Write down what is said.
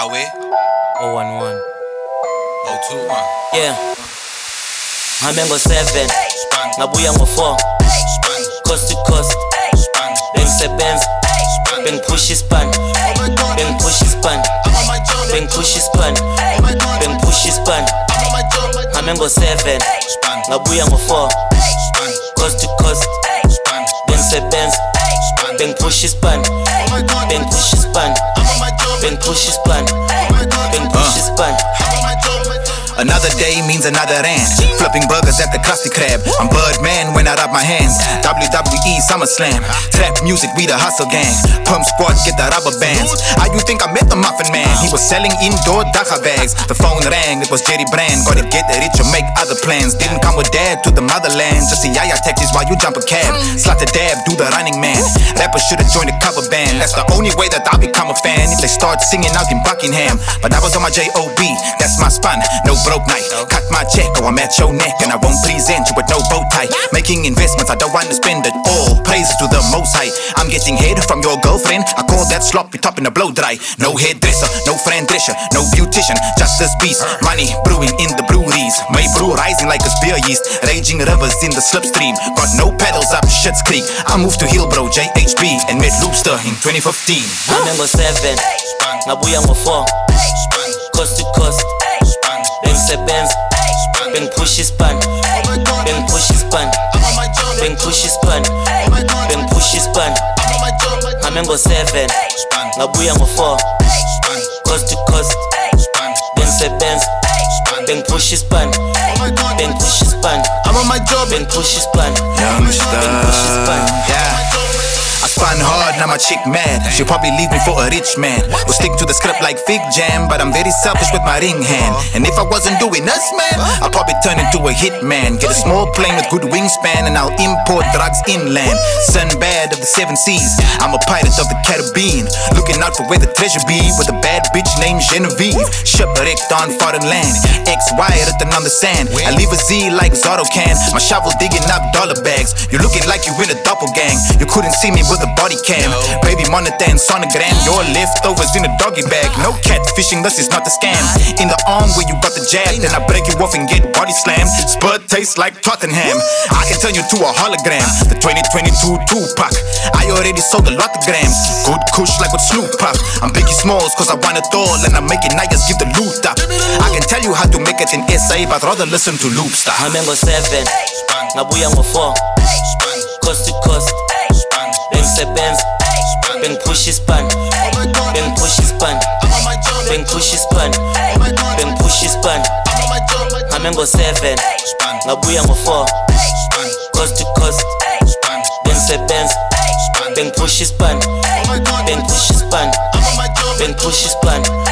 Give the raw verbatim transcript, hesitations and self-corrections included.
Malawi oh one one oh two one. Yeah, ngihame ngo-seven ngabuya ngo-four coast to coast bengisebenza bengiphusha ispan bengiphusha ispan bengiphusha ispan bengiphusha ispan ngihame ngo-seven ngabuya ngo-four coast to coast bengisebenza bengiphusha ispan bengiphusha ispan bengiphusha ispan bengiphusha ispan. Another day means another end. Flipping burgers at the Krusty Krab. I'm Birdman when I rub my hands. W W E SummerSlam. Trap music, we the hustle gang. Pump squad, get the rubber bands. How you think I met the Muffin Man? He was selling indoor Dacha bags. The phone rang, it was Jerry Brand. Gotta get rich or make other plans. Didn't come with dad to the motherland. Just see yaya taxis while you jump a cab. Slot a dab, do the running man. Rappers should've joined a cover band. That's the only way that I'll become a fan. If they start singing out in Buckingham. But I was on my J O B, that's my spun. No broke night, cut my check or I'm at your neck. And I won't present you with no bow tie. Making investments, I don't want to spend it all. Praise to the most high. I'm getting head from your girlfriend. I call that sloppy top in the blow dry. No hairdresser, no friend dresser, no beautician, just this beast. Money brewing in the breweries. May brew rising like a beer yeast. Raging rivers in the slipstream. Got no pedals up Schitt's Creek. I moved to Hillbro, J H B, and met Loopster in twenty fifteen. ngihame ngo-seven ngabuya ngo-four coast to coast bengisebenza bengiphusha ispan bengiphusha ispan bengiphusha ispan bengiphusha ispan ngihame ngo-seven ngabuya ngo-four coast to coast bengisebenza bengiphusha ispan bengiphusha ispan I'm on my job and bengiphusha ispan bengiphusha ispan. I spun hard, now my chick mad. She'll probably leave me for a rich man. Will stick to the script like Fig Jam, but I'm very selfish with my ring hand. And if I wasn't doing this, man, I'll probably turn into a hitman. Get a small plane with good wingspan, and I'll import drugs inland. Sinbad of the seven seas, I'm a pirate of the Caribbean. Looking out for where the treasure be, with a bad bitch named Genevieve. Shipwrecked on foreign land, X-Y written on the sand. I leave a Z like Zorro can. My shovel digging up dollar bags. You're looking like you in a doppelgang. You couldn't see me with a body cam, baby monitor and sonogram. Your leftovers in a doggy bag. No catfishing, this is not a scam. In the arm where you got the jab, then I break you off and get body slammed. Spud tastes like Tottenham. I can turn you to a hologram. The twenty twenty-two Tupac. I already sold a lot of grams. Good kush like with Snoop Puff. I'm Biggie Smalls cause I want it all, and I'm making niggas give the loot up. I can tell you how to make it in S A, but rather listen to Loopstar. ngihame ngo-seven ngabuya ngo-four coast to coast bengisebenza bengiphusha ispan bengiphusha ispan bengiphusha ispan bengiphusha ispan ngihame ngo-seven ngabuya ngo-four coast to coast bengisebenza bengiphusha ispan bengiphusha ispan bengiphusha ispan.